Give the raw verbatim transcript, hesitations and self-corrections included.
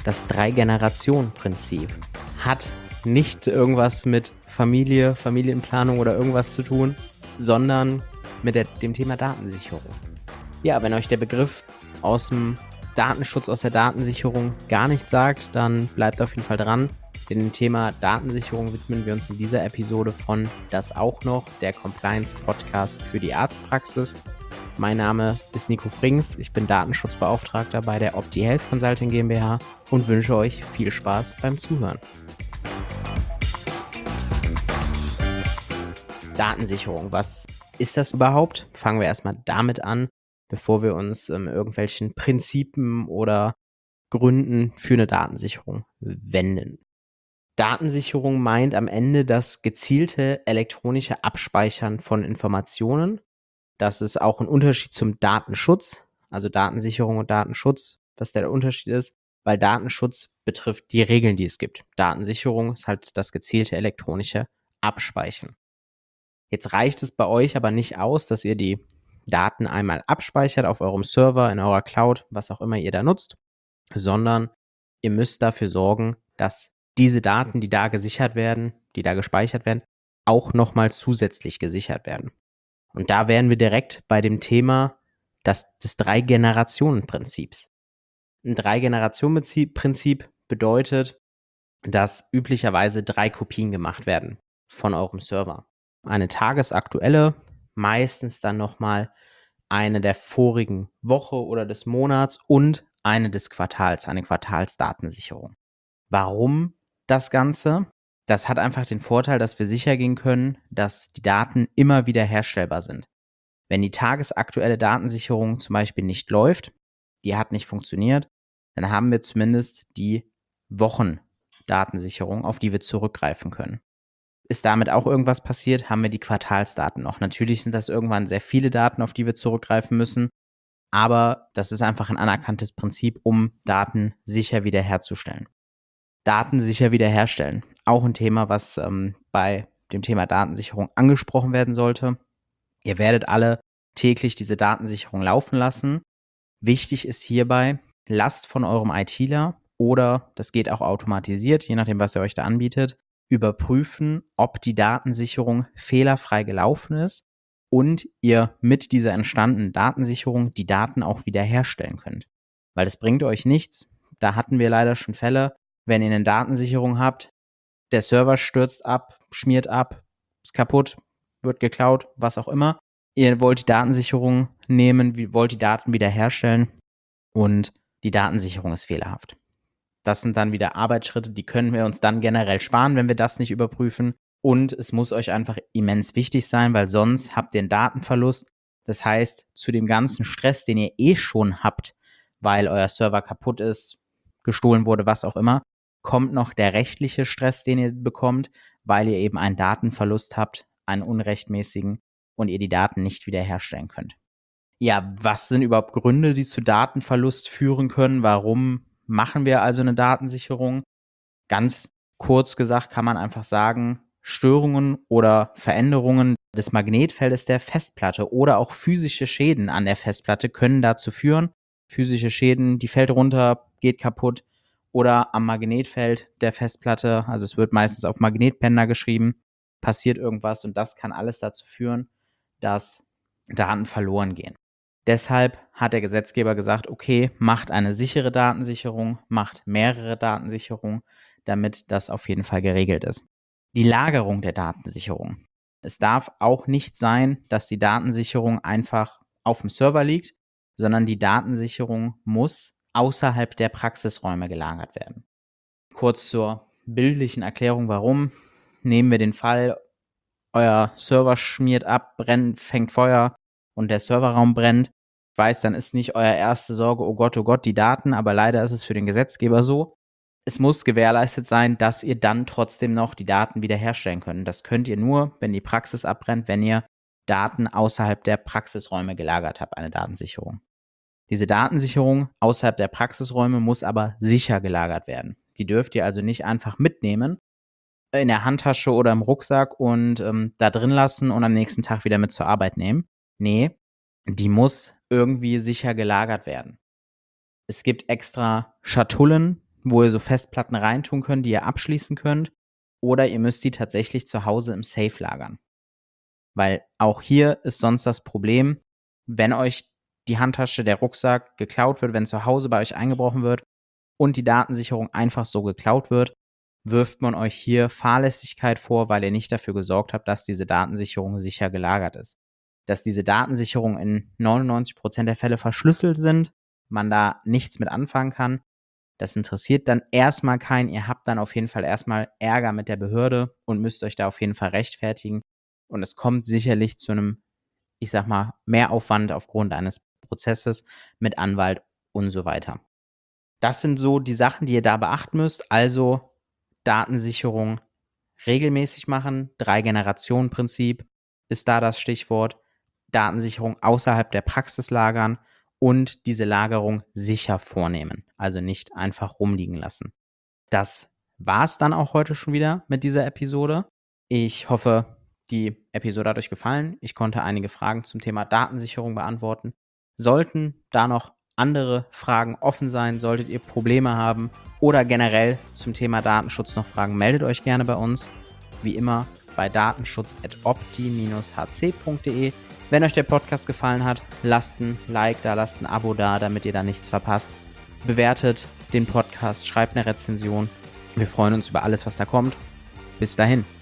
Das Drei-Generationen-Prinzip hat nicht irgendwas mit Familie, Familienplanung oder irgendwas zu tun, sondern mit der, dem Thema Datensicherung. Ja, wenn euch der Begriff aus dem Datenschutz, aus der Datensicherung gar nichts sagt, dann bleibt auf jeden Fall dran. Denn dem Thema Datensicherung widmen wir uns in dieser Episode von Das auch noch, der Compliance-Podcast für die Arztpraxis. Mein Name ist Nico Frings, ich bin Datenschutzbeauftragter bei der Opti Health Consulting GmbH und wünsche euch viel Spaß beim Zuhören. Datensicherung, was ist das überhaupt? Fangen wir erstmal damit an, bevor wir uns ähm, irgendwelchen Prinzipien oder Gründen für eine Datensicherung wenden. Datensicherung meint am Ende das gezielte elektronische Abspeichern von Informationen. Das ist auch ein Unterschied zum Datenschutz, also Datensicherung und Datenschutz, was der Unterschied ist, weil Datenschutz betrifft die Regeln, die es gibt. Datensicherung ist halt das gezielte elektronische Abspeichern. Jetzt reicht es bei euch aber nicht aus, dass ihr die Daten einmal abspeichert auf eurem Server, in eurer Cloud, was auch immer ihr da nutzt, sondern ihr müsst dafür sorgen, dass diese Daten, die da gesichert werden, die da gespeichert werden, auch nochmal zusätzlich gesichert werden. Und da wären wir direkt bei dem Thema das, des Drei-Generationen-Prinzips. Ein Drei-Generationen-Prinzip bedeutet, dass üblicherweise drei Kopien gemacht werden von eurem Server. Eine tagesaktuelle, meistens dann nochmal eine der vorigen Woche oder des Monats und eine des Quartals, eine Quartalsdatensicherung. Warum das Ganze? Das hat einfach den Vorteil, dass wir sicher gehen können, dass die Daten immer wieder herstellbar sind. Wenn die tagesaktuelle Datensicherung zum Beispiel nicht läuft, die hat nicht funktioniert, dann haben wir zumindest die Wochendatensicherung, auf die wir zurückgreifen können. Ist damit auch irgendwas passiert, haben wir die Quartalsdaten noch. Natürlich sind das irgendwann sehr viele Daten, auf die wir zurückgreifen müssen, aber das ist einfach ein anerkanntes Prinzip, um Daten sicher wiederherzustellen. Daten sicher wiederherstellen. Auch ein Thema, was ähm, bei dem Thema Datensicherung angesprochen werden sollte. Ihr werdet alle täglich diese Datensicherung laufen lassen. Wichtig ist hierbei, lasst von eurem ITler oder das geht auch automatisiert, je nachdem, was er euch da anbietet, überprüfen, ob die Datensicherung fehlerfrei gelaufen ist und ihr mit dieser entstandenen Datensicherung die Daten auch wiederherstellen könnt. Weil das bringt euch nichts. Da hatten wir leider schon Fälle, wenn ihr eine Datensicherung habt, der Server stürzt ab, schmiert ab, ist kaputt, wird geklaut, was auch immer. Ihr wollt die Datensicherung nehmen, wollt die Daten wiederherstellen und die Datensicherung ist fehlerhaft. Das sind dann wieder Arbeitsschritte, die können wir uns dann generell sparen, wenn wir das nicht überprüfen. Und es muss euch einfach immens wichtig sein, weil sonst habt ihr einen Datenverlust. Das heißt, zu dem ganzen Stress, den ihr eh schon habt, weil euer Server kaputt ist, gestohlen wurde, was auch immer, kommt noch der rechtliche Stress, den ihr bekommt, weil ihr eben einen Datenverlust habt, einen unrechtmäßigen und ihr die Daten nicht wiederherstellen könnt. Ja, was sind überhaupt Gründe, die zu Datenverlust führen können? Warum machen wir also eine Datensicherung? Ganz kurz gesagt kann man einfach sagen, Störungen oder Veränderungen des Magnetfeldes der Festplatte oder auch physische Schäden an der Festplatte können dazu führen. Physische Schäden, die fällt runter, geht kaputt oder am Magnetfeld der Festplatte, also es wird meistens auf Magnetbänder geschrieben, passiert irgendwas und das kann alles dazu führen, dass Daten verloren gehen. Deshalb hat der Gesetzgeber gesagt, okay, macht eine sichere Datensicherung, macht mehrere Datensicherungen, damit das auf jeden Fall geregelt ist. Die Lagerung der Datensicherung. Es darf auch nicht sein, dass die Datensicherung einfach auf dem Server liegt, sondern die Datensicherung muss außerhalb der Praxisräume gelagert werden. Kurz zur bildlichen Erklärung, warum. Nehmen wir den Fall, euer Server schmiert ab, brennt, fängt Feuer und der Serverraum brennt. Ich weiß, dann ist nicht euer erste Sorge, oh Gott, oh Gott, die Daten, aber leider ist es für den Gesetzgeber so. Es muss gewährleistet sein, dass ihr dann trotzdem noch die Daten wiederherstellen könnt. Das könnt ihr nur, wenn die Praxis abbrennt, wenn ihr Daten außerhalb der Praxisräume gelagert habt, eine Datensicherung. Diese Datensicherung außerhalb der Praxisräume muss aber sicher gelagert werden. Die dürft ihr also nicht einfach mitnehmen, in der Handtasche oder im Rucksack und ähm, da drin lassen und am nächsten Tag wieder mit zur Arbeit nehmen. Nee, die muss irgendwie sicher gelagert werden. Es gibt extra Schatullen, wo ihr so Festplatten reintun könnt, die ihr abschließen könnt, oder ihr müsst die tatsächlich zu Hause im Safe lagern. Weil auch hier ist sonst das Problem, wenn euch die Handtasche, der Rucksack geklaut wird, wenn zu Hause bei euch eingebrochen wird und die Datensicherung einfach so geklaut wird, wirft man euch hier Fahrlässigkeit vor, weil ihr nicht dafür gesorgt habt, dass diese Datensicherung sicher gelagert ist. Dass diese Datensicherungen in neunundneunzig Prozent der Fälle verschlüsselt sind, man da nichts mit anfangen kann, das interessiert dann erstmal keinen. Ihr habt dann auf jeden Fall erstmal Ärger mit der Behörde und müsst euch da auf jeden Fall rechtfertigen. Und es kommt sicherlich zu einem, ich sag mal, Mehraufwand aufgrund eines Prozesses mit Anwalt und so weiter. Das sind so die Sachen, die ihr da beachten müsst. Also Datensicherung regelmäßig machen. Drei-Generationen-Prinzip ist da das Stichwort. Datensicherung außerhalb der Praxis lagern und diese Lagerung sicher vornehmen. Also nicht einfach rumliegen lassen. Das war es dann auch heute schon wieder mit dieser Episode. Ich hoffe, die Episode hat euch gefallen. Ich konnte einige Fragen zum Thema Datensicherung beantworten. Sollten da noch andere Fragen offen sein, solltet ihr Probleme haben oder generell zum Thema Datenschutz noch Fragen, meldet euch gerne bei uns. Wie immer bei datenschutz at opti h c punkt d e. Wenn euch der Podcast gefallen hat, lasst ein Like da, lasst ein Abo da, damit ihr da nichts verpasst. Bewertet den Podcast, schreibt eine Rezension. Wir freuen uns über alles, was da kommt. Bis dahin.